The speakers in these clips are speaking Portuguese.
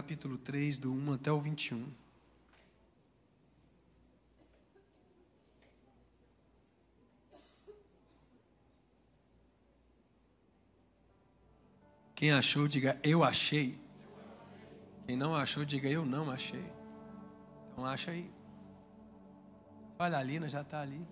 capítulo 3, do 1 até o 21. Quem achou, diga eu achei. Quem não achou, diga eu não achei. Então acha aí. Olha, a Lina já está ali.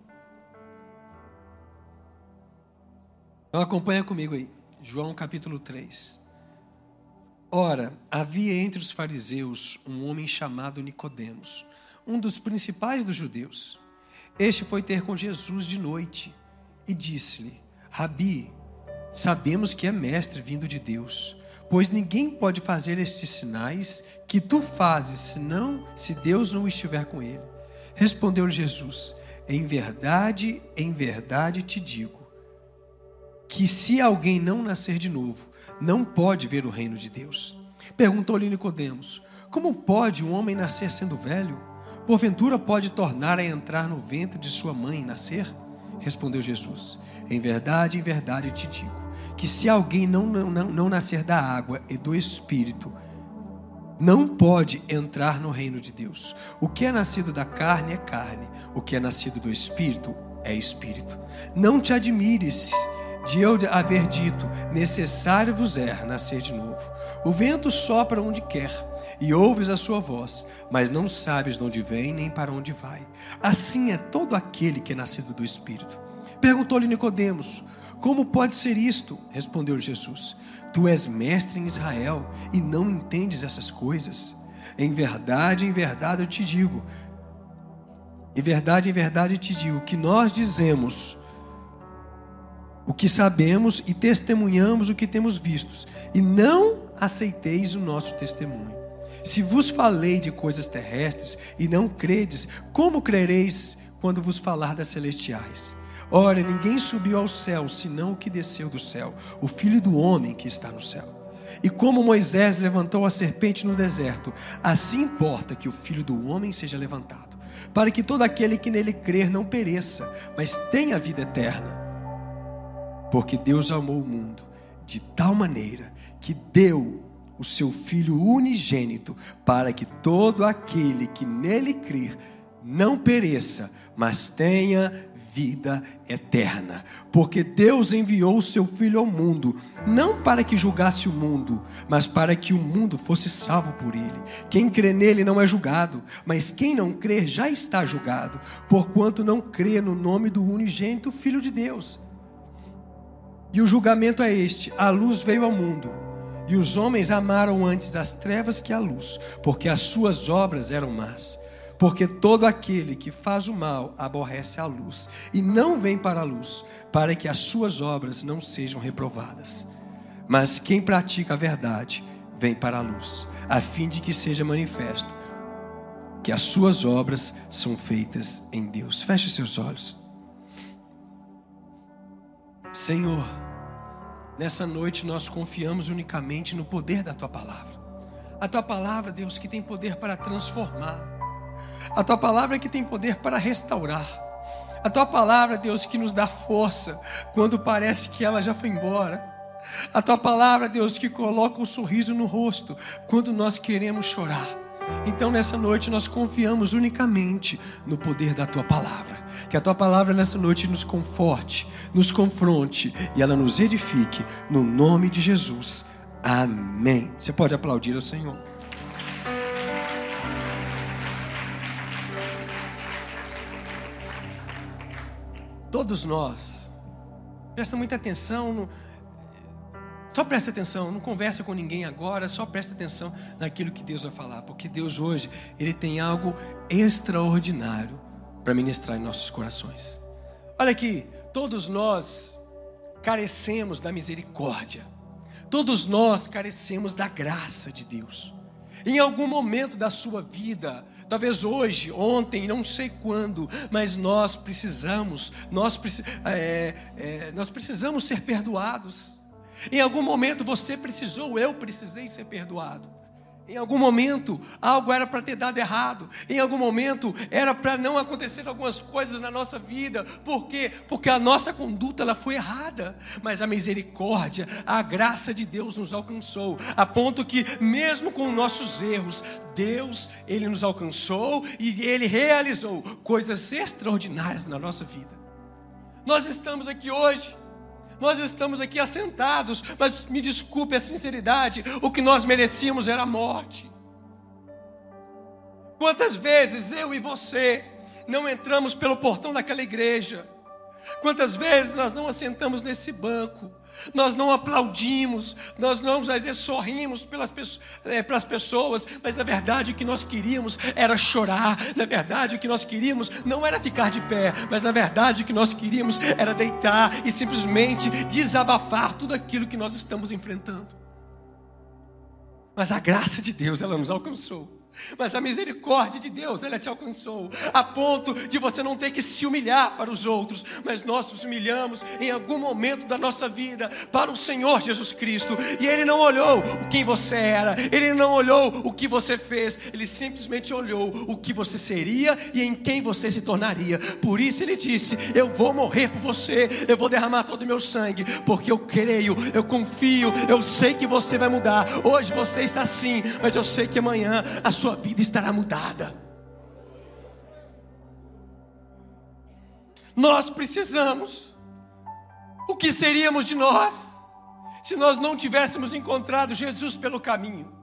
Então acompanha comigo aí. João capítulo 3. Ora, havia entre os fariseus um homem chamado Nicodemos, um dos principais dos judeus. Este foi ter com Jesus de noite e disse-lhe: Rabi, sabemos que é mestre vindo de Deus, pois ninguém pode fazer estes sinais que tu fazes, senão se Deus não estiver com ele. Respondeu-lhe Jesus: em verdade te digo, que se alguém não nascer de novo, não pode ver o reino de Deus. Perguntou-lhe Nicodemos: como pode um homem nascer sendo velho? Porventura pode tornar a entrar no ventre de sua mãe e nascer? Respondeu Jesus: em verdade te digo, que se alguém não nascer da água e do Espírito, não pode entrar no reino de Deus. O que é nascido da carne é carne, o que é nascido do Espírito é Espírito. Não te admires de eu haver dito: necessário vos é nascer de novo. O vento sopra onde quer, e ouves a sua voz, mas não sabes de onde vem nem para onde vai. Assim é todo aquele que é nascido do Espírito. Perguntou-lhe Nicodemos: como pode ser isto? Respondeu Jesus: tu és mestre em Israel e não entendes essas coisas? Em verdade eu te digo, que nós dizemos o que sabemos e testemunhamos o que temos visto, e não aceiteis o nosso testemunho. Se vos falei de coisas terrestres e não credes, como crereis quando vos falar das celestiais? Ora, ninguém subiu ao céu, senão o que desceu do céu, o Filho do homem que está no céu. E como Moisés levantou a serpente no deserto, assim importa que o Filho do homem seja levantado, para que todo aquele que nele crer não pereça, mas tenha a vida eterna. Porque Deus amou o mundo de tal maneira que deu o seu Filho unigênito, para que todo aquele que nele crer não pereça, mas tenha vida eterna. Porque Deus enviou o seu Filho ao mundo, não para que julgasse o mundo, mas para que o mundo fosse salvo por ele. Quem crê nele não é julgado, mas quem não crer já está julgado, porquanto não crê no nome do unigênito Filho de Deus. E o julgamento é este: a luz veio ao mundo, e os homens amaram antes as trevas que a luz, porque as suas obras eram más. Porque todo aquele que faz o mal aborrece a luz, e não vem para a luz, para que as suas obras não sejam reprovadas. Mas quem pratica a verdade vem para a luz, a fim de que seja manifesto que as suas obras são feitas em Deus. Feche os seus olhos. Senhor, nessa noite nós confiamos unicamente no poder da Tua Palavra. A Tua Palavra, Deus, que tem poder para transformar. A Tua Palavra que tem poder para restaurar. A Tua Palavra, Deus, que nos dá força quando parece que ela já foi embora. A Tua Palavra, Deus, que coloca um sorriso no rosto quando nós queremos chorar. Então nessa noite nós confiamos unicamente no poder da Tua Palavra. Que a Tua Palavra nessa noite nos conforte, nos confronte e ela nos edifique, no nome de Jesus. Amém. Você pode aplaudir ao Senhor. Todos nós, presta muita atenção, só presta atenção, não conversa com ninguém agora, só presta atenção naquilo que Deus vai falar, porque Deus hoje, Ele tem algo extraordinário para ministrar em nossos corações. Olha aqui, todos nós carecemos da misericórdia, todos nós carecemos da graça de Deus. Em algum momento da sua vida, talvez hoje, ontem, não sei quando, mas nós precisamos ser perdoados. Em algum momento você precisou, eu precisei ser perdoado. Em algum momento, algo era para ter dado errado. Em algum momento, era para não acontecer algumas coisas na nossa vida. Por quê? Porque a nossa conduta ela foi errada. Mas a misericórdia, a graça de Deus nos alcançou. A ponto que, mesmo com nossos erros, Deus, Ele nos alcançou e Ele realizou coisas extraordinárias na nossa vida. Nós estamos aqui hoje. Nós estamos aqui assentados, mas me desculpe a sinceridade, o que nós merecíamos era a morte. Quantas vezes eu e você não entramos pelo portão daquela igreja? Quantas vezes nós não assentamos nesse banco? Nós não aplaudimos, nós não às vezes sorrimos pelas pessoas, mas na verdade o que nós queríamos era chorar. Na verdade o que nós queríamos não era ficar de pé, mas na verdade o que nós queríamos era deitar e simplesmente desabafar tudo aquilo que nós estamos enfrentando. Mas a graça de Deus, ela nos alcançou. Mas a misericórdia de Deus, ela te alcançou, a ponto de você não ter que se humilhar para os outros, mas nós nos humilhamos em algum momento da nossa vida para o Senhor Jesus Cristo. E Ele não olhou quem você era, Ele não olhou o que você fez, Ele simplesmente olhou o que você seria e em quem você se tornaria. Por isso Ele disse: eu vou morrer por você, eu vou derramar todo o meu sangue, porque eu creio, eu confio, eu sei que você vai mudar. Hoje você está assim, mas eu sei que amanhã a sua vida estará mudada. Nós precisamos. O que seríamos de nós se nós não tivéssemos encontrado Jesus pelo caminho?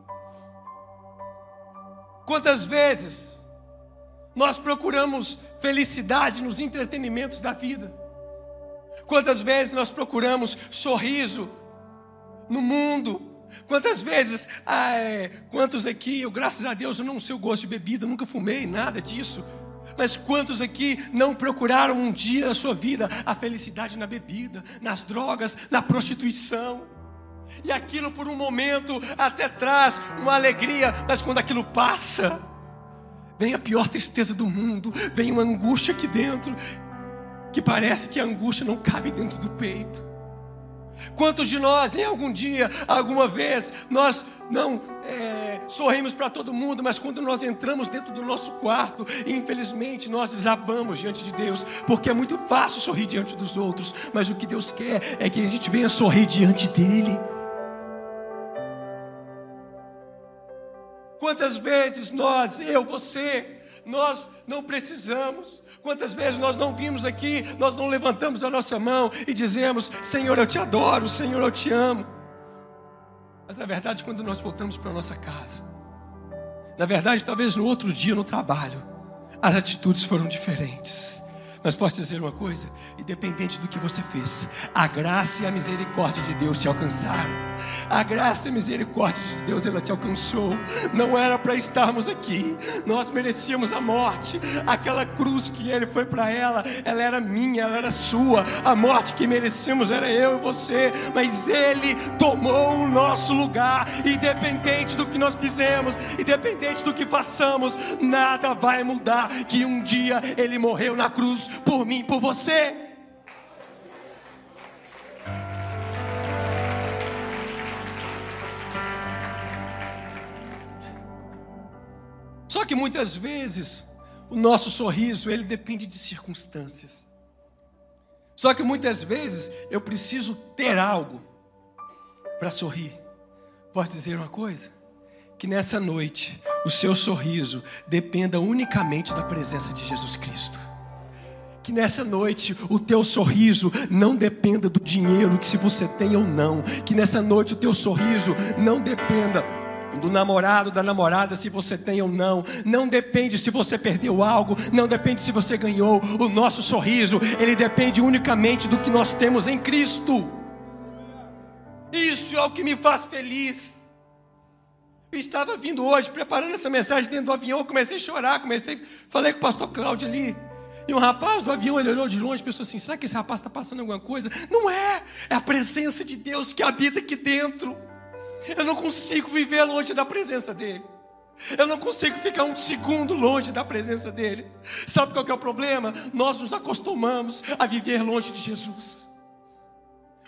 Quantas vezes nós procuramos felicidade nos entretenimentos da vida? Quantas vezes nós procuramos sorriso no mundo? Quantas vezes, quantos aqui, eu graças a Deus eu não sei o gosto de bebida, nunca fumei, nada disso. Mas quantos aqui não procuraram um dia na sua vida a felicidade na bebida, nas drogas, na prostituição? E aquilo por um momento até traz uma alegria, mas quando aquilo passa, vem a pior tristeza do mundo, vem uma angústia aqui dentro, que parece que a angústia não cabe dentro do peito. Quantos de nós, em algum dia, alguma vez, nós não sorrimos para todo mundo, mas quando nós entramos dentro do nosso quarto, infelizmente nós desabamos diante de Deus, porque é muito fácil sorrir diante dos outros, mas o que Deus quer é que a gente venha sorrir diante dEle. Quantas vezes nós, eu, você, nós não precisamos. Quantas vezes nós não vimos aqui, nós não levantamos a nossa mão e dizemos: Senhor, eu te adoro, Senhor, eu te amo. Mas na verdade, quando nós voltamos para a nossa casa, na verdade, talvez no outro dia no trabalho, as atitudes foram diferentes. Mas posso dizer uma coisa: independente do que você fez, a graça e a misericórdia de Deus te alcançaram. A graça e a misericórdia de Deus, ela te alcançou. Não era para estarmos aqui, nós merecíamos a morte. Aquela cruz que Ele foi para ela era minha, ela era sua. A morte que merecíamos era eu e você, mas Ele tomou o nosso lugar. Independente do que nós fizemos, independente do que façamos, nada vai mudar que um dia Ele morreu na cruz por mim, por você. Só que muitas vezes o nosso sorriso, ele depende de circunstâncias. Só que muitas vezes eu preciso ter algo para sorrir. Posso dizer uma coisa? Que nessa noite o seu sorriso dependa unicamente da presença de Jesus Cristo. Que nessa noite o teu sorriso não dependa do dinheiro que se você tem ou não. Que nessa noite o teu sorriso não dependa do namorado, da namorada, se você tem ou não. Não depende se você perdeu algo, não depende se você ganhou. O nosso sorriso, ele depende unicamente do que nós temos em Cristo. Isso é o que me faz feliz. Eu estava vindo hoje, preparando essa mensagem dentro do avião, eu comecei a chorar, falei com o pastor Cláudio ali. E um rapaz do avião, ele olhou de longe e pensou assim: será que esse rapaz está passando alguma coisa? Não é, é a presença de Deus que habita aqui dentro. Eu não consigo viver longe da presença dEle. Eu não consigo ficar um segundo longe da presença dEle. Sabe qual que é o problema? Nós nos acostumamos a viver longe de Jesus.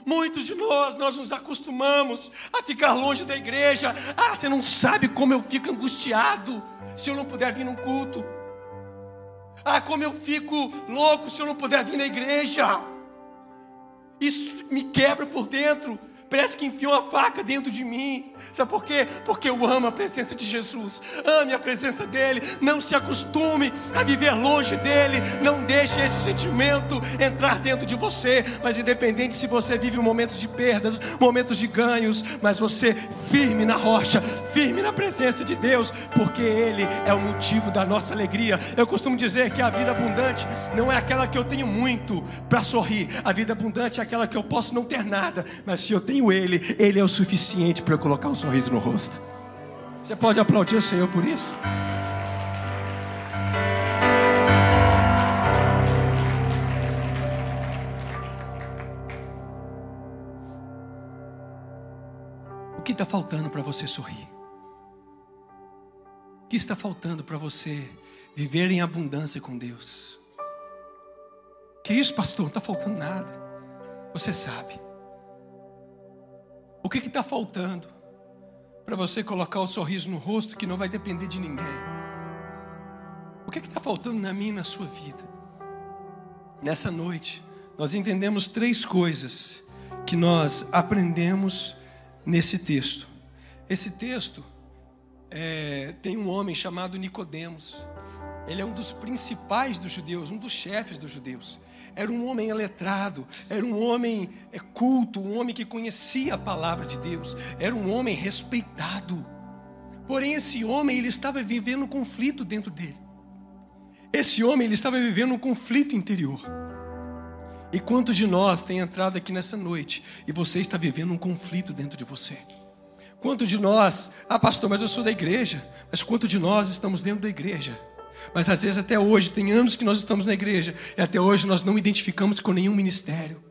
Muitos de nós nos acostumamos a ficar longe da igreja. Você não sabe como eu fico angustiado se eu não puder vir num culto. Como eu fico louco se eu não puder vir na igreja. Isso me quebra por dentro. Parece que enfia uma faca dentro de mim. Sabe por quê? Porque eu amo a presença de Jesus. Ame a presença dEle. Não se acostume a viver longe dEle. Não deixe esse sentimento entrar dentro de você. Mas independente se você vive momentos de perdas, momentos de ganhos, mas você firme na rocha, firme na presença de Deus, porque Ele é o motivo da nossa alegria. Eu costumo dizer que a vida abundante não é aquela que eu tenho muito para sorrir. A vida abundante é aquela que eu posso não ter nada, mas se eu tenho Ele é o suficiente para eu colocar um sorriso no rosto. Você pode aplaudir o Senhor por isso? O que está faltando para você sorrir? O que está faltando para você viver em abundância com Deus? Que isso, pastor? Não está faltando nada. Você sabe. O que está faltando para você colocar o sorriso no rosto que não vai depender de ninguém? O que está faltando na minha e na sua vida? Nessa noite, nós entendemos 3 coisas que nós aprendemos nesse texto. Esse texto tem um homem chamado Nicodemos. Ele é um dos principais dos judeus, um dos chefes dos judeus. Era um homem letrado, era um homem culto, um homem que conhecia a palavra de Deus, era um homem respeitado. Porém, esse homem, ele estava vivendo um conflito dentro dele. Esse homem, ele estava vivendo um conflito interior. E quantos de nós tem entrado aqui nessa noite e você está vivendo um conflito dentro de você? Quantos de nós, pastor, mas eu sou da igreja. Mas quantos de nós estamos dentro da igreja? Mas às vezes até hoje, tem anos que nós estamos na igreja e até hoje nós não identificamos com nenhum ministério.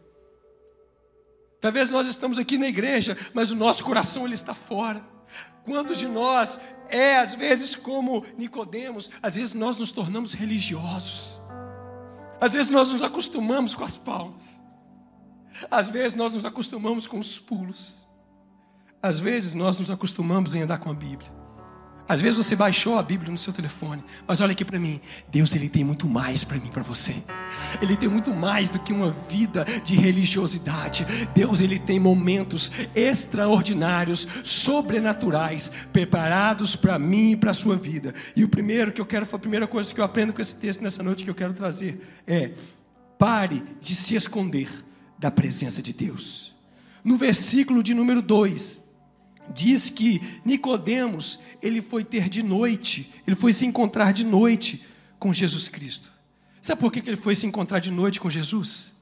Talvez nós estamos aqui na igreja, mas o nosso coração ele está fora. Quantos de nós às vezes como Nicodemos, às vezes nós nos tornamos religiosos. Às vezes nós nos acostumamos com as palmas. Às vezes nós nos acostumamos com os pulos. Às vezes nós nos acostumamos em andar com a Bíblia. Às vezes você baixou a Bíblia no seu telefone, mas olha aqui para mim, Deus ele tem muito mais para mim, para você. Ele tem muito mais do que uma vida de religiosidade. Deus ele tem momentos extraordinários, sobrenaturais, preparados para mim e para a sua vida. E a primeira coisa que eu aprendo com esse texto nessa noite que eu quero trazer é: pare de se esconder da presença de Deus. No versículo de número 2, diz que Nicodemos, ele foi se encontrar de noite com Jesus Cristo. Sabe por que ele foi se encontrar de noite com Jesus?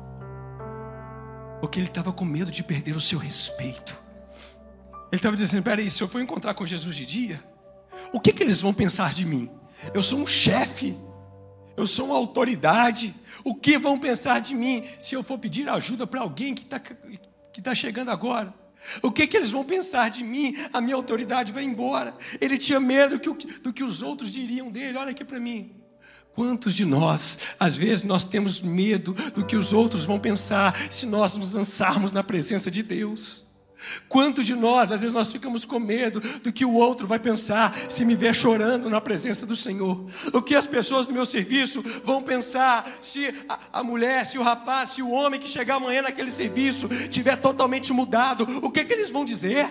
Porque ele estava com medo de perder o seu respeito. Ele estava dizendo, peraí, se eu for encontrar com Jesus de dia, o que eles vão pensar de mim? Eu sou um chefe, eu sou uma autoridade, o que vão pensar de mim se eu for pedir ajuda para alguém que está chegando agora? O que eles vão pensar de mim? A minha autoridade vai embora. Ele tinha medo do que os outros diriam dele. Olha aqui para mim. Quantos de nós, às vezes nós temos medo do que os outros vão pensar se nós nos lançarmos na presença de Deus? Quantos de nós, às vezes nós ficamos com medo do que o outro vai pensar se me ver chorando na presença do Senhor? O que as pessoas do meu serviço vão pensar se a mulher, se o rapaz, se o homem que chegar amanhã naquele serviço tiver totalmente mudado? O que eles vão dizer?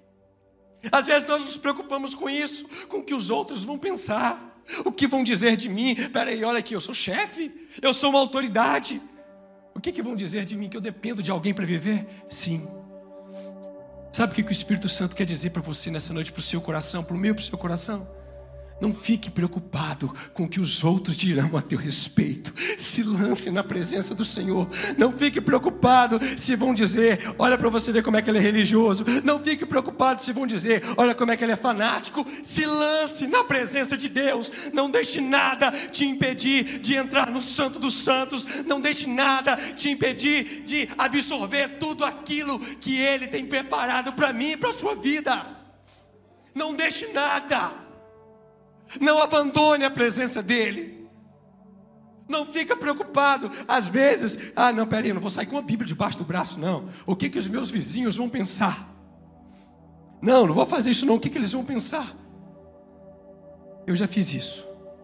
Às vezes nós nos preocupamos com isso, com o que os outros vão pensar. O que vão dizer de mim? Peraí, olha aqui, eu sou chefe, eu sou uma autoridade. O que vão dizer de mim? Que eu dependo de alguém para viver? Sim. Sabe o que o Espírito Santo quer dizer para você nessa noite, para o seu coração, para o meu, para o seu coração? Não fique preocupado com o que os outros dirão a teu respeito. Se lance na presença do Senhor. Não fique preocupado se vão dizer, olha para você ver como é que ele é religioso. Não fique preocupado se vão dizer, olha como é que ele é fanático. Se lance na presença de Deus. Não deixe nada te impedir de entrar no Santo dos Santos. Não deixe nada te impedir de absorver tudo aquilo que Ele tem preparado para mim e para a sua vida. Não deixe nada. Não abandone a presença dEle. Não fica preocupado. Às vezes, não, peraí, eu não vou sair com uma Bíblia debaixo do braço, não. O que os meus vizinhos vão pensar? Não vou fazer isso não. O que eles vão pensar? Eu já fiz isso.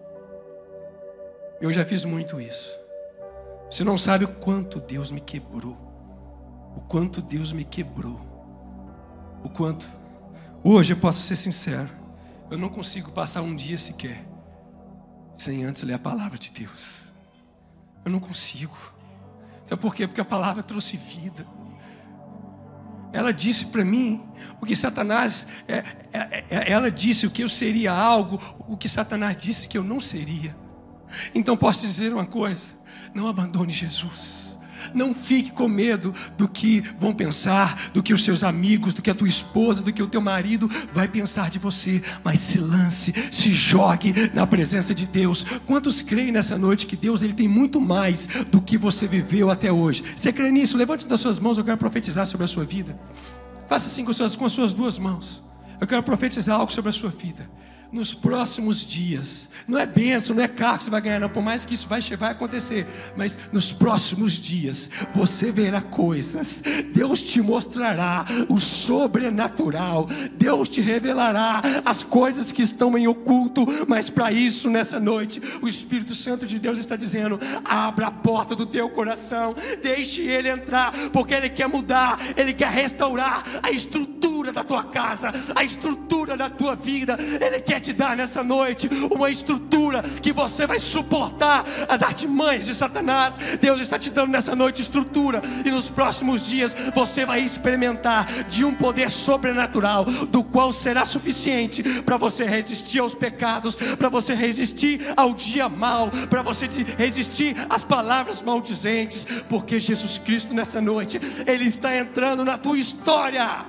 Eu já fiz muito isso. Você não sabe o quanto Deus me quebrou. O quanto Deus me quebrou. O quanto. Hoje eu posso ser sincero. Eu não consigo passar um dia sequer sem antes ler a palavra de Deus. Eu não consigo. Sabe por quê? Porque a palavra trouxe vida. Ela disse para mim o que Satanás... ela disse o que eu seria algo, o que Satanás disse que eu não seria. Então posso te dizer uma coisa: não abandone Jesus. Não fique com medo do que vão pensar, do que os seus amigos, do que a tua esposa, do que o teu marido vai pensar de você. Mas se lance, se jogue na presença de Deus. Quantos creem nessa noite que Deus ele tem muito mais do que você viveu até hoje? Você crê nisso? Levante das suas mãos, eu quero profetizar sobre a sua vida. Faça assim com as suas duas mãos. Eu quero profetizar algo sobre a sua vida. Nos próximos dias, não é bênção, não é carro que você vai ganhar, não, por mais que isso vai acontecer, mas nos próximos dias, você verá coisas, Deus te mostrará o sobrenatural, Deus te revelará as coisas que estão em oculto, mas para isso, nessa noite, o Espírito Santo de Deus está dizendo: abra a porta do teu coração, deixe Ele entrar, porque Ele quer mudar, Ele quer restaurar a estrutura da tua casa, a estrutura da tua vida. Ele quer te dar nessa noite uma estrutura que você vai suportar as artimanhas de Satanás. Deus está te dando nessa noite estrutura, e nos próximos dias você vai experimentar de um poder sobrenatural, do qual será suficiente para você resistir aos pecados, para você resistir ao dia mau, para você resistir às palavras maldizentes, porque Jesus Cristo nessa noite, Ele está entrando na tua história.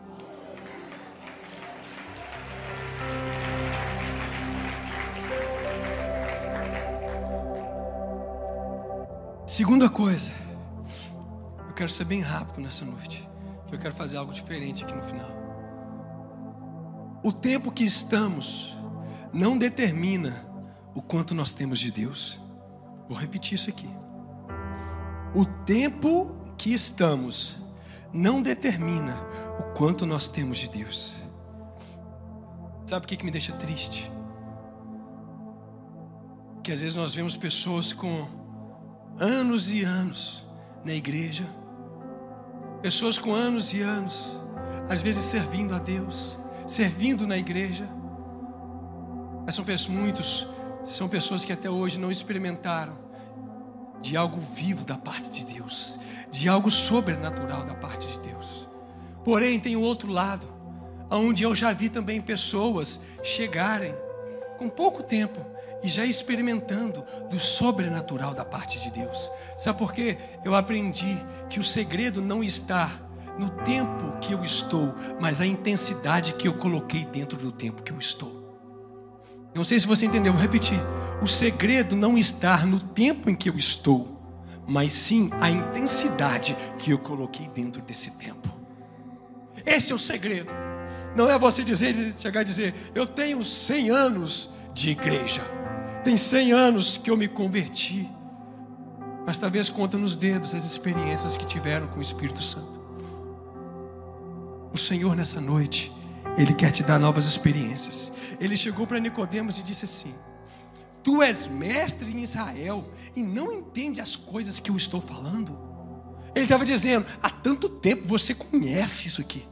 Segunda coisa, eu quero ser bem rápido nessa noite, que eu quero fazer algo diferente aqui no final. O tempo que estamos não determina o quanto nós temos de Deus. Vou repetir isso aqui. O tempo que estamos não determina o quanto nós temos de Deus. Sabe o que me deixa triste? Que às vezes nós vemos pessoas com anos e anos na igreja, pessoas com anos e anos, às vezes servindo a Deus, servindo na igreja, mas são pessoas que até hoje não experimentaram de algo vivo da parte de Deus, de algo sobrenatural da parte de Deus. Porém tem o outro lado, onde eu já vi também pessoas chegarem com pouco tempo e já experimentando do sobrenatural da parte de Deus. Sabe por quê? Eu aprendi que o segredo não está no tempo que eu estou, mas a intensidade que eu coloquei dentro do tempo que eu estou. Não sei se você entendeu, vou repetir. O segredo não está no tempo em que eu estou, mas sim a intensidade que eu coloquei dentro desse tempo. Esse é o segredo. Não é você chegar e dizer: eu tenho 100 anos de igreja, tem 100 anos que eu me converti, mas talvez conta nos dedos as experiências que tiveram com o Espírito Santo. O Senhor nessa noite, Ele quer te dar novas experiências. Ele chegou para Nicodemos e disse assim: tu és mestre em Israel e não entende as coisas que eu estou falando? Ele estava dizendo: há tanto tempo você conhece isso aqui.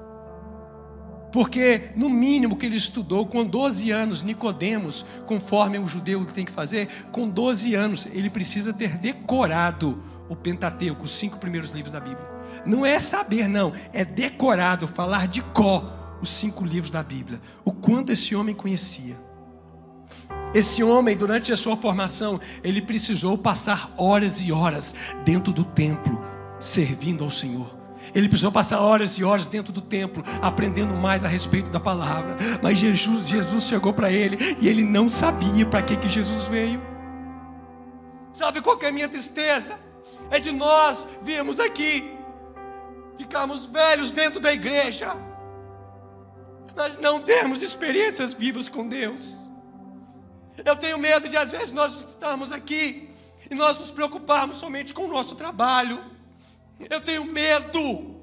Porque no mínimo que ele estudou, com 12 anos, Nicodemos, conforme o judeu tem que fazer, com 12 anos, ele precisa ter decorado o Pentateuco, os 5 primeiros livros da Bíblia. Não é saber, não, é decorado, falar de cor os 5 livros da Bíblia. O quanto esse homem conhecia. Esse homem, durante a sua formação, ele precisou passar horas e horas dentro do templo, servindo ao Senhor. Ele precisou passar horas e horas dentro do templo, aprendendo mais a respeito da palavra. Mas Jesus chegou para ele e ele não sabia para que Jesus veio. Sabe qual que é a minha tristeza? É de nós virmos aqui, ficarmos velhos dentro da igreja, nós não temos experiências vivas com Deus. Eu tenho medo de às vezes nós estarmos aqui e nós nos preocuparmos somente com o nosso trabalho. Eu tenho medo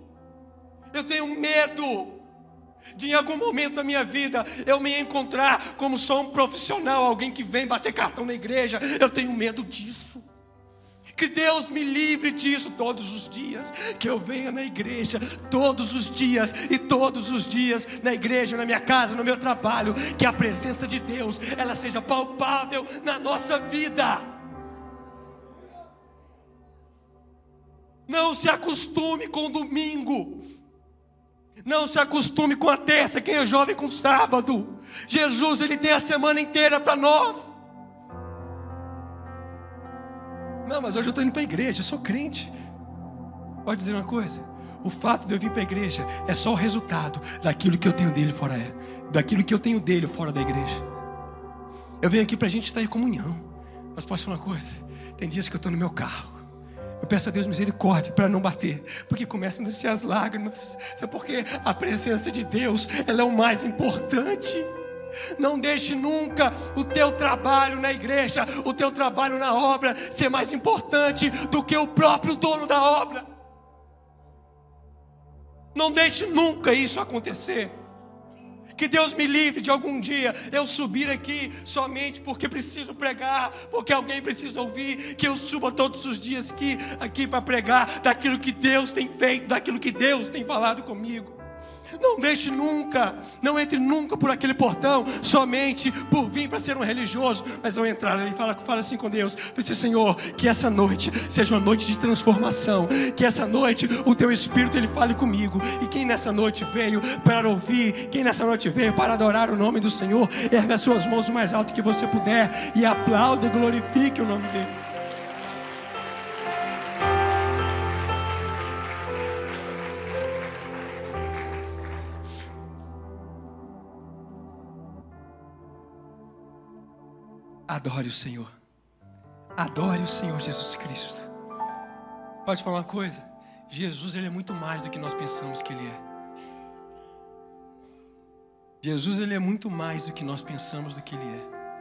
de em algum momento da minha vida eu me encontrar como só um profissional, alguém que vem bater cartão na igreja. Eu tenho medo disso. Que Deus me livre disso todos os dias. Que eu venha na igreja todos os dias, e todos os dias na igreja, na minha casa, no meu trabalho, que a presença de Deus, ela seja palpável na nossa vida. Não se acostume com o domingo. Não se acostume com a terça. Quem é jovem com o sábado. Jesus, Ele tem a semana inteira para nós. Não, mas hoje eu estou indo para a igreja, eu sou crente. Pode dizer uma coisa? O fato de eu vir para a igreja é só o resultado daquilo que eu tenho dele fora, daquilo que eu tenho dele fora da igreja. Eu venho aqui para a gente estar em comunhão. Mas posso falar uma coisa? Tem dias que eu estou no meu carro, eu peço a Deus misericórdia para não bater, porque começam a descer as lágrimas. Sabe por quê? A presença de Deus, ela é o mais importante. Não deixe nunca o teu trabalho na igreja, o teu trabalho na obra ser mais importante do que o próprio dono da obra. Não deixe nunca isso acontecer. Que Deus me livre de algum dia eu subir aqui somente porque preciso pregar, porque alguém precisa ouvir. Que eu suba todos os dias aqui para pregar daquilo que Deus tem feito, daquilo que Deus tem falado comigo. Não deixe nunca, não entre nunca por aquele portão somente por vir para ser um religioso. Mas ao entrar ali, fala assim com Deus: Senhor, que essa noite seja uma noite de transformação. Que essa noite o teu Espírito ele fale comigo. E quem nessa noite veio para ouvir, quem nessa noite veio para adorar o nome do Senhor, erga as suas mãos o mais alto que você puder e aplauda e glorifique o nome dele. Adore o Senhor. Adore o Senhor Jesus Cristo. Pode falar uma coisa? Jesus, Ele é muito mais do que nós pensamos que Ele é. Jesus, Ele é muito mais do que nós pensamos do que Ele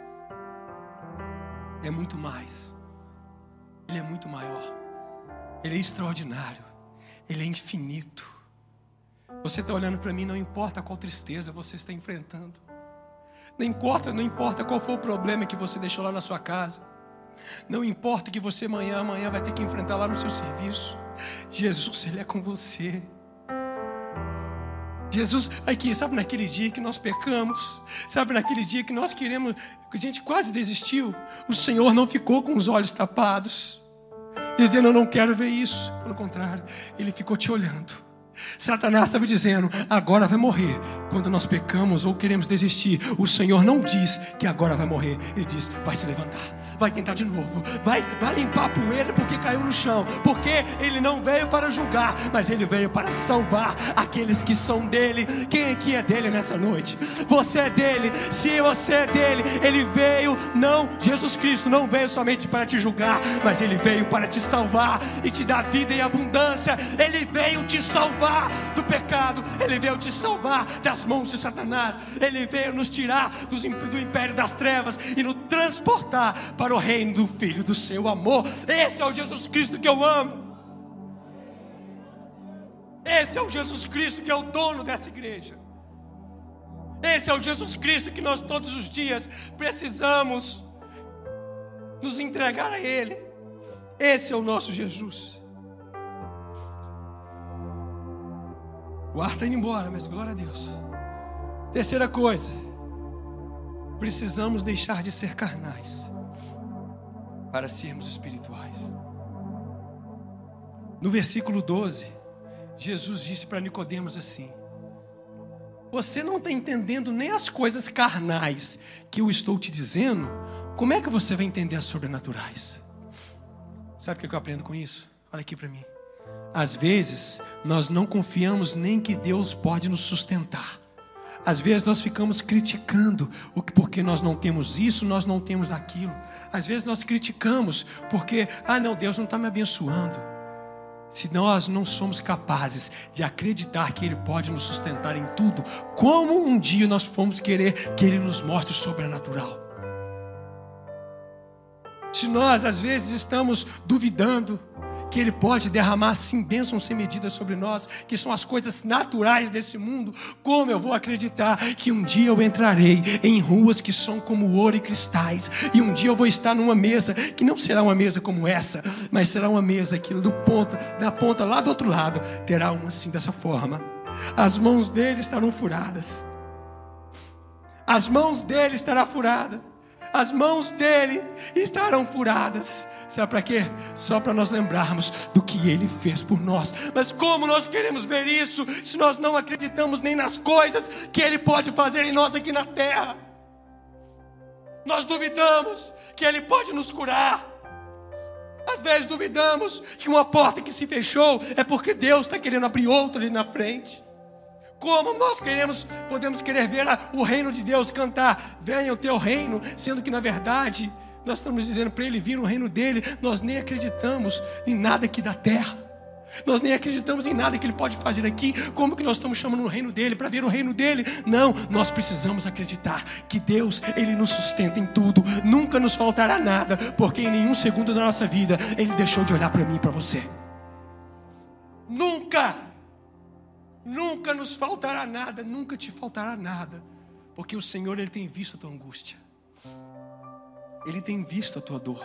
é. É muito mais. Ele é muito maior. Ele é extraordinário. Ele é infinito. Você está olhando para mim, não importa qual tristeza você está enfrentando. Não importa qual foi o problema que você deixou lá na sua casa. Não importa que você amanhã vai ter que enfrentar lá no seu serviço. Jesus, Ele é com você. Jesus, aqui, sabe naquele dia que nós pecamos? Sabe naquele dia que nós queremos, que a gente quase desistiu? O Senhor não ficou com os olhos tapados, dizendo eu não quero ver isso. Pelo contrário, Ele ficou te olhando. Satanás estava dizendo, agora vai morrer. Quando nós pecamos ou queremos desistir, o Senhor não diz que agora vai morrer. Ele diz, vai se levantar, vai tentar de novo, vai limpar a poeira porque caiu no chão. Porque Ele não veio para julgar, mas Ele veio para salvar aqueles que são dele. Quem aqui é dele nessa noite? Você é dele. Se você é dele, Ele veio, Jesus Cristo não veio somente para te julgar, mas Ele veio para te salvar e te dar vida em abundância. Ele veio te salvar do pecado, Ele veio te salvar das mãos de Satanás. Ele veio nos tirar do império das trevas e nos transportar para o reino do Filho do seu amor. Esse é o Jesus Cristo que eu amo. Esse é o Jesus Cristo que é o dono dessa igreja. Esse é o Jesus Cristo que nós todos os dias precisamos nos entregar a Ele. Esse é o nosso Jesus. O ar está indo embora, mas glória a Deus. Terceira coisa, precisamos deixar de ser carnais para sermos espirituais. No versículo 12, Jesus disse para Nicodemos assim: você não está entendendo nem as coisas carnais que eu estou te dizendo, como é que você vai entender as sobrenaturais? Sabe o que eu aprendo com isso? Olha aqui para mim. Às vezes, nós não confiamos nem que Deus pode nos sustentar. Às vezes nós ficamos criticando porque nós não temos isso, nós não temos aquilo. Às vezes nós criticamos porque, não, Deus não está me abençoando. Se nós não somos capazes de acreditar que Ele pode nos sustentar em tudo, como um dia nós vamos querer que Ele nos mostre o sobrenatural? Se nós às vezes estamos duvidando que Ele pode derramar sim bênçãos sem medida sobre nós, que são as coisas naturais desse mundo, como eu vou acreditar que um dia eu entrarei em ruas que são como ouro e cristais, e um dia eu vou estar numa mesa que não será uma mesa como essa, mas será uma mesa que na ponta lá do outro lado terá uma assim dessa forma. As mãos dele estarão furadas. As mãos dele estarão furadas. As mãos dele estarão furadas. Sabe para quê? Só para nós lembrarmos do que Ele fez por nós. Mas como nós queremos ver isso, se nós não acreditamos nem nas coisas que Ele pode fazer em nós aqui na terra? Nós duvidamos que Ele pode nos curar. Às vezes duvidamos que uma porta que se fechou é porque Deus está querendo abrir outra ali na frente. Como nós podemos querer ver o reino de Deus cantar, venha o teu reino, sendo que na verdade nós estamos dizendo para Ele vir no reino dEle. Nós nem acreditamos em nada aqui da terra, nós nem acreditamos em nada que Ele pode fazer aqui. Como que nós estamos chamando o reino dEle para ver o reino dEle? Não, nós precisamos acreditar que Deus, Ele nos sustenta em tudo, nunca nos faltará nada, porque em nenhum segundo da nossa vida Ele deixou de olhar para mim e para você. Nunca nos faltará nada, nunca te faltará nada, porque o Senhor, Ele tem visto a tua angústia, Ele tem visto a tua dor,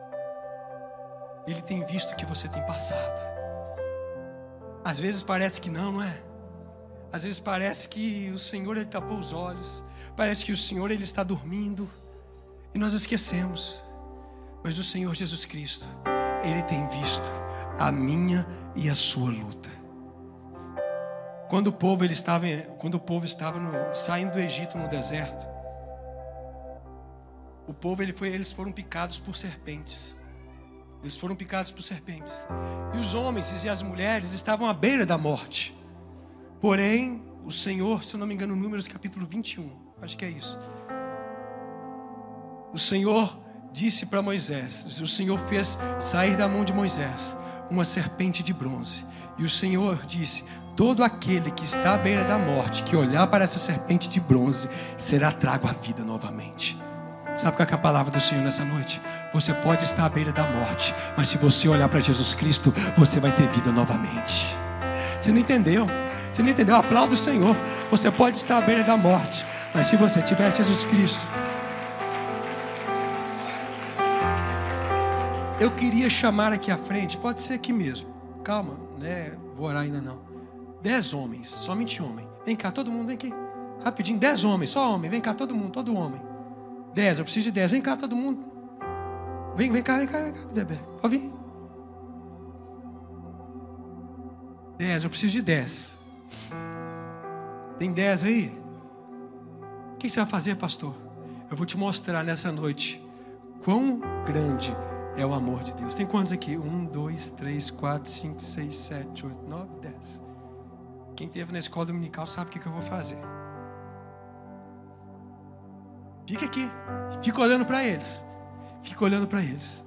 Ele tem visto o que você tem passado. Às vezes parece que não é? Às vezes parece que o Senhor, Ele tapou os olhos, parece que o Senhor, Ele está dormindo, e nós esquecemos. Mas o Senhor Jesus Cristo, Ele tem visto a minha e a sua luta. Quando o povo estava saindo do Egito no deserto, o povo eles foram picados por serpentes. Eles foram picados por serpentes. E os homens e as mulheres estavam à beira da morte. Porém, o Senhor, se eu não me engano, Números capítulo 21, acho que é isso. O Senhor disse para Moisés, o Senhor fez sair da mão de Moisés uma serpente de bronze. E o Senhor disse: todo aquele que está à beira da morte, que olhar para essa serpente de bronze, será trago à vida novamente. Sabe qual é a palavra do Senhor nessa noite? Você pode estar à beira da morte, mas se você olhar para Jesus Cristo, você vai ter vida novamente. Você não entendeu? Você não entendeu? Aplauda o Senhor. Você pode estar à beira da morte, mas se você tiver Jesus Cristo. Eu queria chamar aqui à frente, pode ser aqui mesmo. Calma, né? Vou orar ainda não. 10 homens, somente homem. Vem cá, todo mundo, vem aqui. Rapidinho, 10 homens, só homem. Vem cá, todo mundo, todo homem. 10, eu preciso de 10. Vem cá, todo mundo. Vem cá. Pode vir. 10, eu preciso de 10. Tem 10 aí? O que você vai fazer, pastor? Eu vou te mostrar nessa noite quão grande é o amor de Deus. Tem quantos aqui? 1, 2, 3, 4, 5, 6, 7, 8, 9, 10. Quem esteve na escola dominical sabe o que eu vou fazer. Fica aqui. Fica olhando para eles. Fica olhando para eles.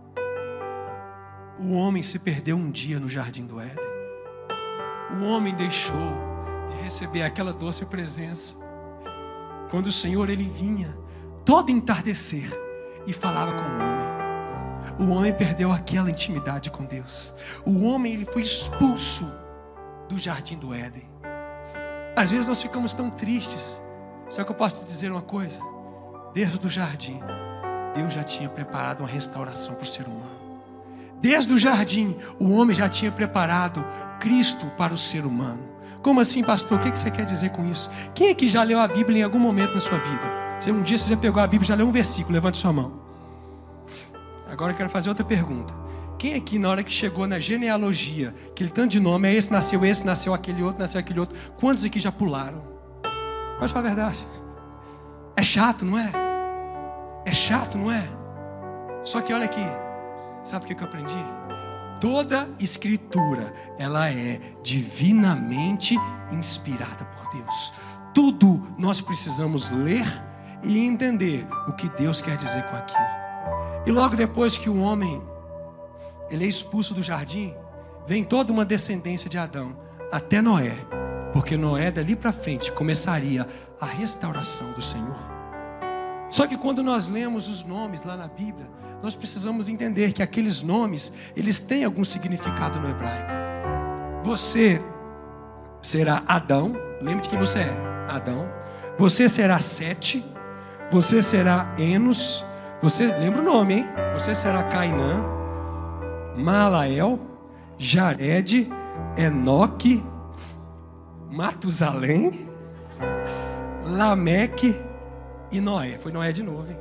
O homem se perdeu um dia no jardim do Éden. O homem deixou de receber aquela doce presença. Quando o Senhor, Ele vinha todo entardecer e falava com o homem. O homem perdeu aquela intimidade com Deus. O homem, ele foi expulso do jardim do Éden. Às vezes nós ficamos tão tristes. Só que eu posso te dizer uma coisa: desde o jardim, Deus já tinha preparado uma restauração para o ser humano. Desde o jardim, o homem já tinha preparado Cristo para o ser humano. Como assim, pastor? O que você quer dizer com isso? Quem aqui já leu a Bíblia em algum momento na sua vida? Um dia você já pegou a Bíblia e já leu um versículo? Levante sua mão. Agora eu quero fazer outra pergunta. Quem aqui, na hora que chegou na genealogia, aquele tanto de nome, esse, nasceu aquele outro, quantos aqui já pularam? Pode falar a verdade. É chato, não é? É chato, não é? Só que olha aqui, sabe o que eu aprendi? Toda escritura, ela é divinamente inspirada por Deus. Tudo nós precisamos ler e entender o que Deus quer dizer com aquilo. E logo depois que o homem ele é expulso do jardim, vem toda uma descendência de Adão até Noé, porque Noé dali para frente começaria a restauração do Senhor. Só que quando nós lemos os nomes lá na Bíblia, nós precisamos entender que aqueles nomes, eles têm algum significado no hebraico. Você será Adão, lembre de quem você é, Adão. Você será Sete, você será Enos, você lembra o nome, hein? Você será Cainã, Malael, Jared, Enoque, Matusalém, Lameque e Noé. Foi Noé de novo, hein?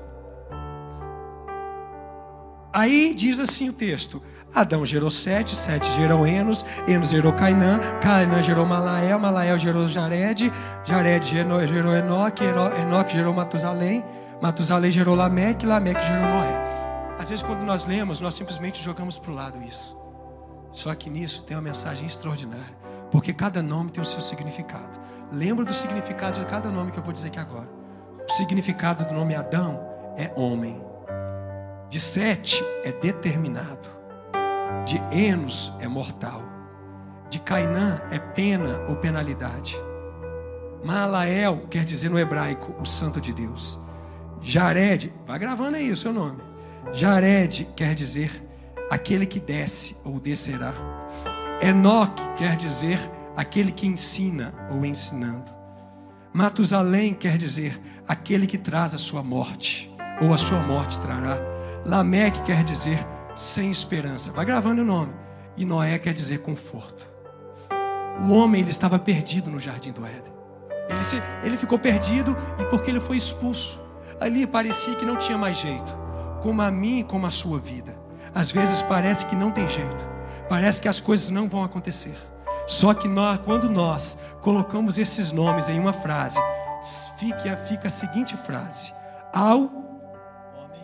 Aí diz assim o texto: Adão gerou Sete, Sete gerou Enos, Enos gerou Cainã, Cainã gerou Malael, Malael gerou Jared, Jared gerou Enoque, Enoque gerou Matusalém, Matusalém gerou Lameque, Lameque gerou Noé. Às vezes quando nós lemos, nós simplesmente jogamos para o lado isso. Só que nisso tem uma mensagem extraordinária, porque cada nome tem o seu significado. Lembra do significado de cada nome que eu vou dizer aqui agora. O significado do nome Adão é homem. De Sete é determinado. De Enos é mortal. De Cainã é pena ou penalidade. Malael quer dizer no hebraico o santo de Deus. Jared, vai gravando aí o seu nome. Jared quer dizer aquele que desce ou descerá. Enoque quer dizer aquele que ensina ou ensinando. Matusalém quer dizer aquele que traz a sua morte, ou a sua morte trará. Lameque quer dizer sem esperança. Vai gravando o nome. E Noé quer dizer conforto. O homem, ele estava perdido no jardim do Éden. Ele ficou perdido e porque ele foi expulso. Ali parecia que não tinha mais jeito. Como a mim e como a sua vida. Às vezes parece que não tem jeito. Parece que as coisas não vão acontecer. Só que quando nós colocamos esses nomes em uma frase, fica a seguinte frase: ao homem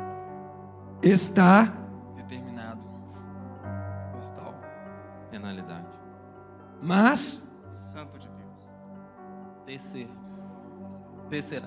está determinado mortal penalidade, mas santo de Deus descerá,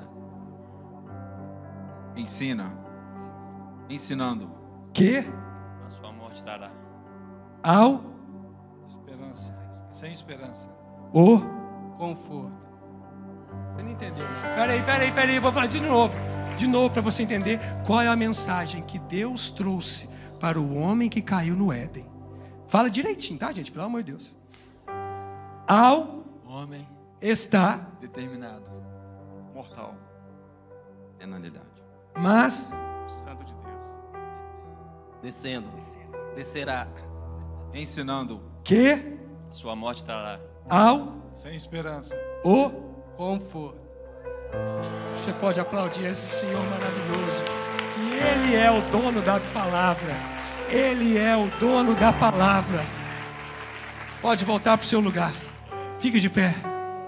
ensinando que a sua morte trará ao esperança, sem esperança, o conforto. Você não entendeu, não? Peraí, vou falar de novo para você entender qual é a mensagem que Deus trouxe para o homem que caiu no Éden. Fala direitinho, tá, gente? Pelo amor de Deus. Ao Homem está determinado mortal penalidade, mas santo de Deus descerá, ensinando que a sua morte trará ao sem esperança, o conforto. Você pode aplaudir esse Senhor maravilhoso, que Ele é o dono da palavra. Ele é o dono da palavra. Pode voltar para o seu lugar. Fique de pé.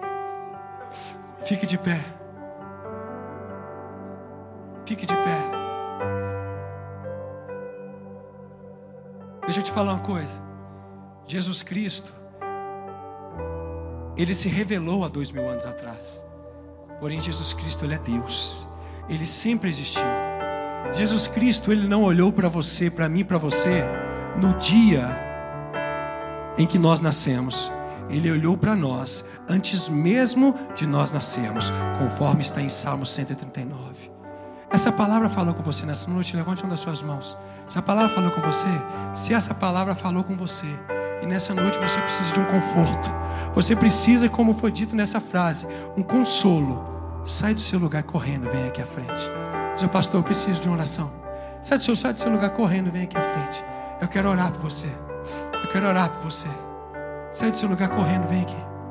Fique de pé. Fique de pé. Deixa eu te falar uma coisa. Jesus Cristo, Ele se revelou há 2000 anos atrás. Porém, Jesus Cristo, Ele é Deus. Ele sempre existiu. Jesus Cristo, Ele não olhou para você, para mim, para você, no dia em que nós nascemos. Ele olhou para nós antes mesmo de nós nascermos, conforme está em Salmo 139. Essa palavra falou com você nessa noite? Levante uma das suas mãos. Se a palavra falou com você, se essa palavra falou com você, e nessa noite você precisa de um conforto, você precisa, como foi dito nessa frase, um consolo. Sai do seu lugar correndo, vem aqui à frente. Diz: pastor, eu preciso de uma oração. Sai do seu lugar correndo, vem aqui à frente. Eu quero orar por você. Eu quero orar por você. Sai do seu lugar correndo, vem aqui.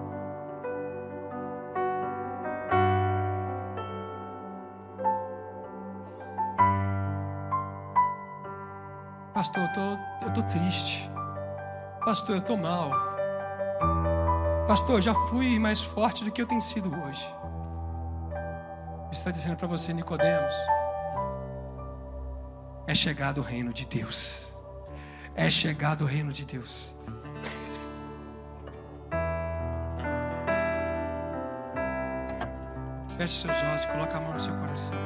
Pastor, eu tô triste. Pastor, eu tô mal. Pastor, eu já fui mais forte do que eu tenho sido hoje. Ele está dizendo para você, Nicodemos, é chegado o reino de Deus. É chegado o reino de Deus. Feche seus olhos, coloca a mão no seu coração.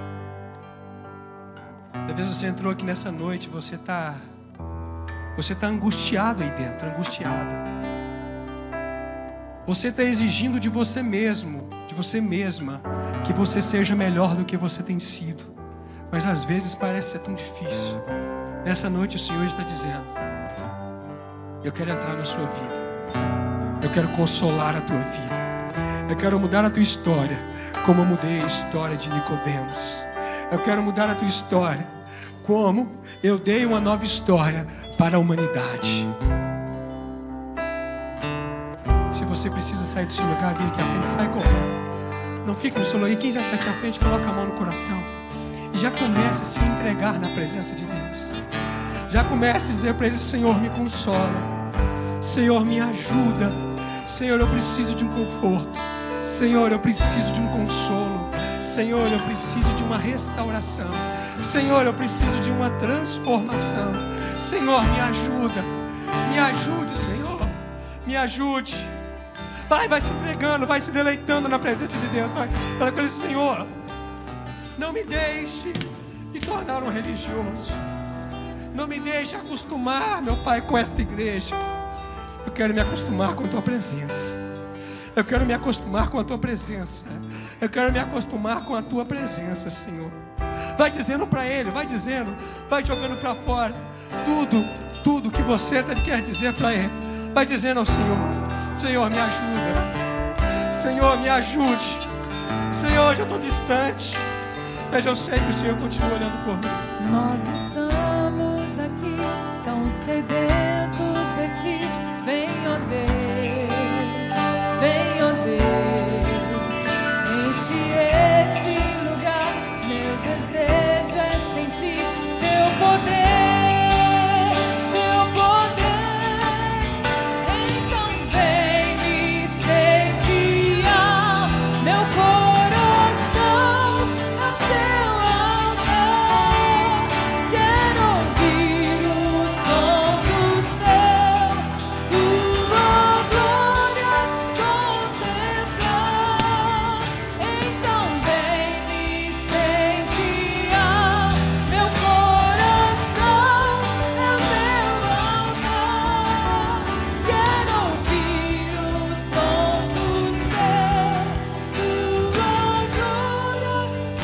Talvez você entrou aqui nessa noite, você está angustiado aí dentro, angustiada. Você está exigindo de você mesmo, de você mesma, que você seja melhor do que você tem sido. Mas às vezes parece ser tão difícil. Nessa noite o Senhor está dizendo: eu quero entrar na sua vida. Eu quero consolar a tua vida. Eu quero mudar a tua história, como eu mudei a história de Nicodemos. Eu quero mudar a tua história, como eu dei uma nova história para a humanidade. Se você precisa sair do seu lugar, vem aqui à frente, sai correndo. Não fique no seu lugar. E quem já está aqui à frente, coloca a mão no coração e já comece a se entregar na presença de Deus. Já comece a dizer para Ele: Senhor, me consola. Senhor, me ajuda. Senhor, eu preciso de um conforto. Senhor, eu preciso de um consolo. Senhor, eu preciso de uma restauração. Senhor, eu preciso de uma transformação. Senhor, me ajuda. Me ajude, Senhor. Me ajude. Vai se entregando, vai se deleitando na presença de Deus. Vai, fala com Ele: Senhor, não me deixe me tornar um religioso. Não me deixe acostumar, meu Pai, com esta igreja. Eu quero me acostumar com a Tua presença. Eu quero me acostumar com a Tua presença. Eu quero me acostumar com a Tua presença, Senhor. Vai dizendo para Ele, vai dizendo, vai jogando para fora tudo que você quer dizer para Ele. Vai dizendo ao Senhor: Senhor, me ajuda. Senhor, me ajude. Senhor, eu estou distante, mas eu sei que o Senhor continua olhando por mim. Nós estamos aqui tão sedentos de Ti. Vem, ó Deus, vem, ó Deus, enche este lugar. Meu desejo é sentir Teu poder, Teu poder. Então vem me incendiar, meu coração é Teu altar. Quero ouvir o som do céu, Tua glória contemplar. Então vem me incendiar, meu coração é Teu altar. Quero ouvir o som do céu, Tua glória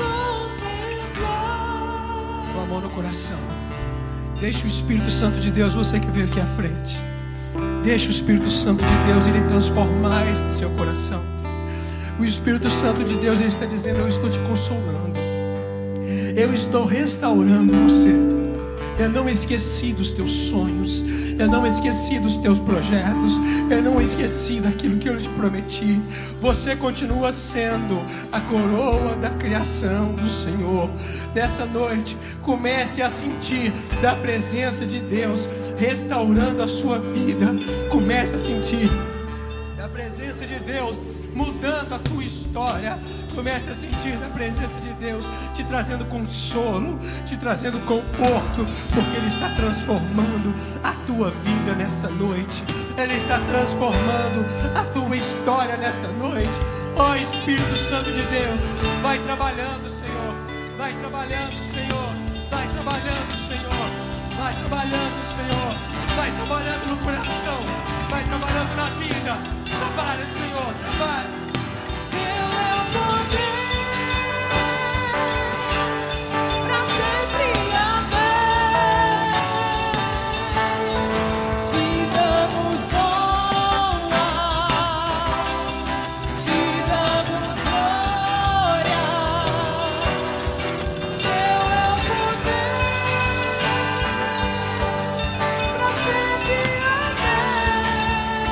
contemplar. Com a mão no coração. Deixa o Espírito Santo de Deus, você que veio aqui à frente, deixa o Espírito Santo de Deus Ele transformar este seu coração. O Espírito Santo de Deus, Ele está dizendo: eu estou te consolando. Eu estou restaurando você. Eu não esqueci dos teus sonhos. Eu não esqueci dos teus projetos. Eu não esqueci daquilo que eu te prometi. Você continua sendo a coroa da criação do Senhor. Nessa noite, comece a sentir da presença de Deus restaurando a sua vida. Comece a sentir da presença de Deus mudando a tua história. Comece a sentir da presença de Deus te trazendo consolo, te trazendo conforto, porque Ele está transformando a tua vida nessa noite. Ele está transformando a tua história nessa noite. Ó Espírito Santo de Deus, vai trabalhando, Senhor. Vai trabalhando, Senhor. Vai trabalhando, Senhor. Vai trabalhando, Senhor. Vai trabalhando no coração. Vai trabalhando na vida. Trabalha, Senhor. Trabalha. Teu é o poder pra sempre haver. Te damos honra, te damos glória. Teu é o poder pra sempre haver.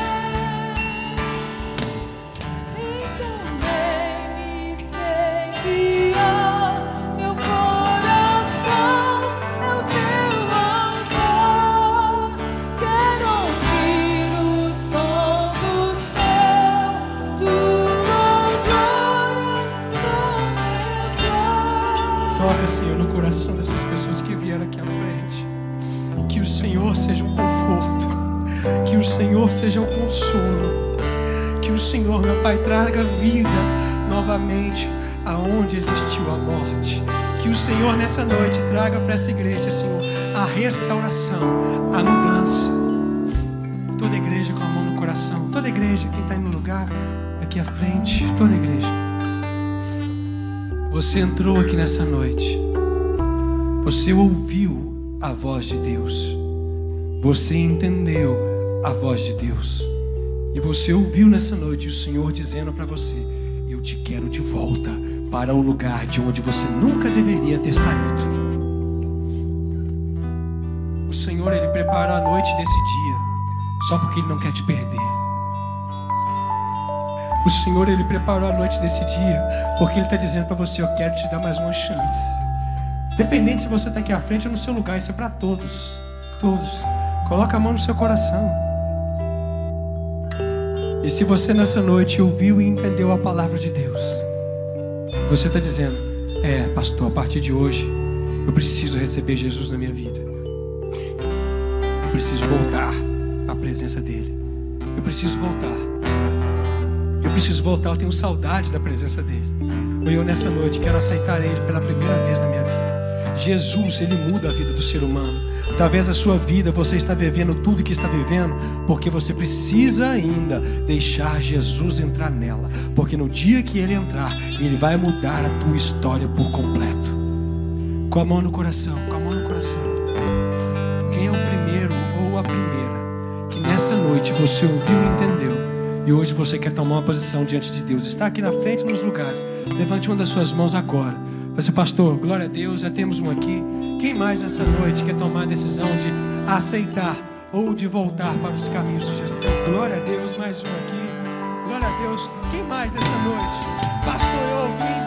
Então vem me incendiar, meu coração é o Teu altar. Quero ouvir o som do céu, Tua glória contemplar. Toca, Senhor, no coração dessas pessoas que vieram aqui à frente. Que o Senhor seja um conforto. Que o Senhor seja um consolo. Que o Senhor, meu Pai, traga vida novamente aonde existiu a morte. Que o Senhor nessa noite traga para essa igreja, Senhor, a restauração, a mudança. Toda igreja com a mão no coração. Toda igreja, quem está aí no lugar, aqui à frente. Toda igreja. Você entrou aqui nessa noite. Você ouviu a voz de Deus. Você entendeu a voz de Deus. E você ouviu nessa noite o Senhor dizendo para você: eu te quero de volta para o lugar de onde você nunca deveria ter saído. O Senhor, Ele preparou a noite desse dia só porque Ele não quer te perder. O Senhor, Ele preparou a noite desse dia porque Ele está dizendo para você: eu quero te dar mais uma chance. Independente se você está aqui à frente ou no seu lugar, isso é para todos. Todos. Coloca a mão no seu coração. E se você nessa noite ouviu e entendeu a palavra de Deus, você está dizendo: pastor, a partir de hoje eu preciso receber Jesus na minha vida. Eu preciso voltar à presença dEle. Eu preciso voltar. Eu preciso voltar, eu tenho saudade da presença dEle. Ou eu nessa noite quero aceitar Ele pela primeira vez na minha vida. Jesus, Ele muda a vida do ser humano. Talvez a sua vida você está vivendo tudo que está vivendo porque você precisa ainda deixar Jesus entrar nela. Porque no dia que Ele entrar, Ele vai mudar a tua história por completo. Com a mão no coração, com a mão no coração. Quem é o primeiro ou a primeira que nessa noite você ouviu e entendeu e hoje você quer tomar uma posição diante de Deus? Está aqui na frente nos lugares. Levante uma das suas mãos agora. Você, pastor, glória a Deus, já temos um aqui. Quem mais essa noite quer tomar a decisão de aceitar ou de voltar para os caminhos de Jesus? Glória a Deus, mais um aqui. Glória a Deus. Quem mais essa noite? Pastor, eu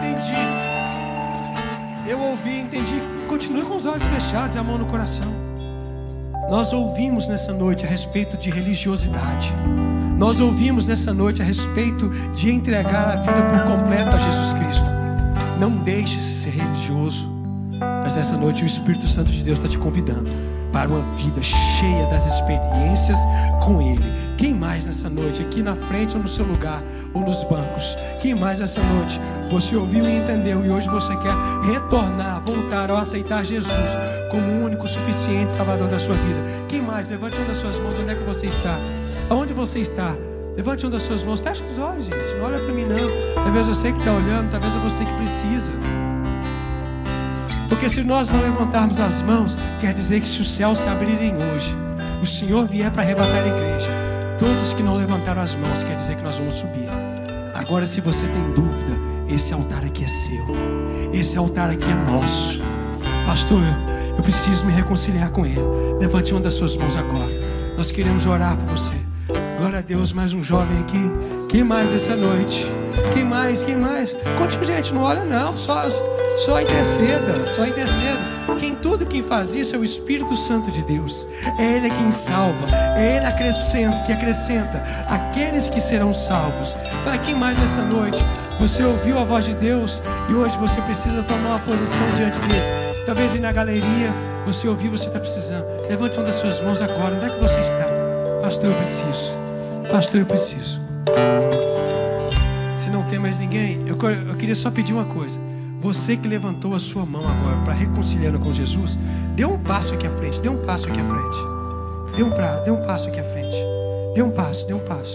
ouvi e entendi. Continue com os olhos fechados e a mão no coração. Nós ouvimos nessa noite a respeito de religiosidade. Nós ouvimos nessa noite a respeito de entregar a vida por completo a Jesus Cristo. Não deixe-se ser religioso. Mas essa noite o Espírito Santo de Deus está te convidando para uma vida cheia das experiências com Ele. Quem mais nessa noite, aqui na frente ou no seu lugar, ou nos bancos? Quem mais nessa noite você ouviu e entendeu e hoje você quer retornar, voltar ou aceitar Jesus como o único, suficiente Salvador da sua vida? Quem mais? Levante uma das suas mãos. Onde é que você está? Aonde você está? Levante uma das suas mãos. Feche os olhos, gente. Não olha para mim, não. Talvez você que está olhando, talvez é você que precisa. Porque se nós não levantarmos as mãos, quer dizer que se os céus se abrirem hoje, o Senhor vier para arrebatar a igreja, todos que não levantaram as mãos, quer dizer que nós vamos subir. Agora, se você tem dúvida, esse altar aqui é seu. Esse altar aqui é nosso. Pastor, eu preciso me reconciliar com Ele. Levante uma das suas mãos agora. Nós queremos orar por você. Glória a Deus, mais um jovem aqui. Quem mais essa noite? Quem mais? Quem mais? Contigo, gente, não olha não. Só interceda, só interceda. Quem faz isso é o Espírito Santo de Deus. É Ele quem salva. É Ele que acrescenta aqueles que serão salvos. Pai, quem mais nessa noite? Você ouviu a voz de Deus e hoje você precisa tomar uma posição diante dele. Talvez aí na galeria você ouviu, você está precisando. Levante uma das suas mãos agora. Onde é que você está? Pastor, eu preciso. Pastor, eu preciso. Se não tem mais ninguém, eu queria só pedir uma coisa. Você que levantou a sua mão agora para reconciliando com Jesus, dê um passo aqui à frente. Dê um passo aqui à frente. Dê um passo aqui à frente. Dê um passo.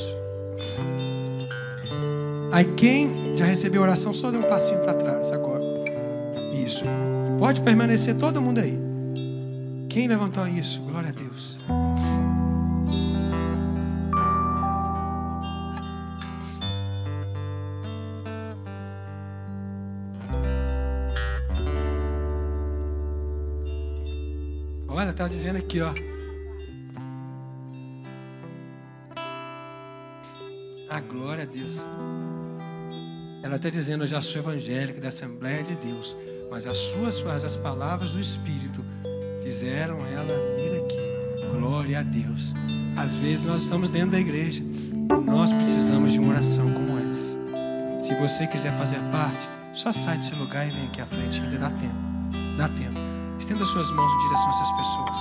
Aí quem já recebeu a oração, só dê um passinho para trás agora. Isso. Pode permanecer todo mundo aí. Quem levantou isso? Glória a Deus. Olha, está dizendo aqui, ó. A glória a Deus. Ela está dizendo: eu já sou evangélica da Assembleia de Deus, mas as palavras do Espírito fizeram ela vir aqui. Glória a Deus. Às vezes nós estamos dentro da igreja e nós precisamos de uma oração como essa. Se você quiser fazer parte, só sai desse lugar e vem aqui à frente. Ainda dá tempo. Dá tempo. Estenda suas mãos em direção a essas pessoas.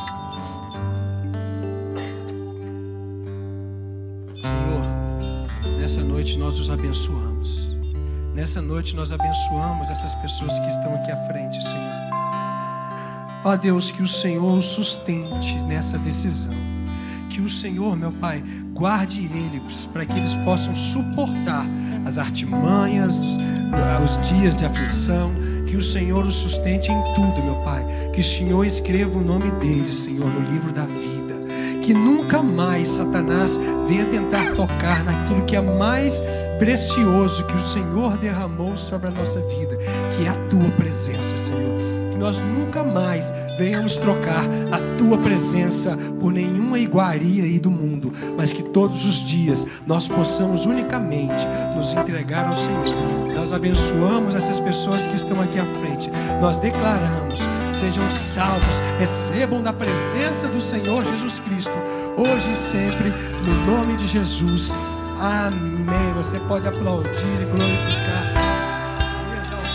Senhor, nessa noite nós os abençoamos. Nessa noite nós abençoamos essas pessoas que estão aqui à frente, Senhor. Ó Deus, que o Senhor os sustente nessa decisão. Que o Senhor, meu Pai, guarde eles para que eles possam suportar as artimanhas, os dias de aflição, que o Senhor o sustente em tudo, meu Pai. Que o Senhor escreva o nome dele, Senhor, no livro da vida. Que nunca mais Satanás venha tentar tocar naquilo que é mais precioso que o Senhor derramou sobre a nossa vida, que é a tua presença, Senhor. Que nós nunca mais venhamos trocar a tua presença por nenhuma iguaria aí do mundo, mas que todos os dias nós possamos unicamente nos entregar ao Senhor. Nós abençoamos essas pessoas que estão aqui à frente. Nós declaramos: sejam salvos, recebam da presença do Senhor Jesus Cristo, hoje e sempre, no nome de Jesus. Amém. Você pode aplaudir e glorificar e exaltar.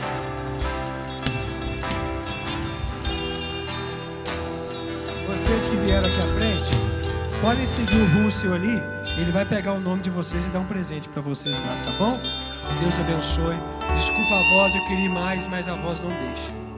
Vocês que vieram aqui à frente, podem seguir o Rússio ali. Ele vai pegar o nome de vocês e dar um presente para vocês lá, tá bom? Deus abençoe. Desculpa a voz, eu queria ir mais, mas a voz não deixa.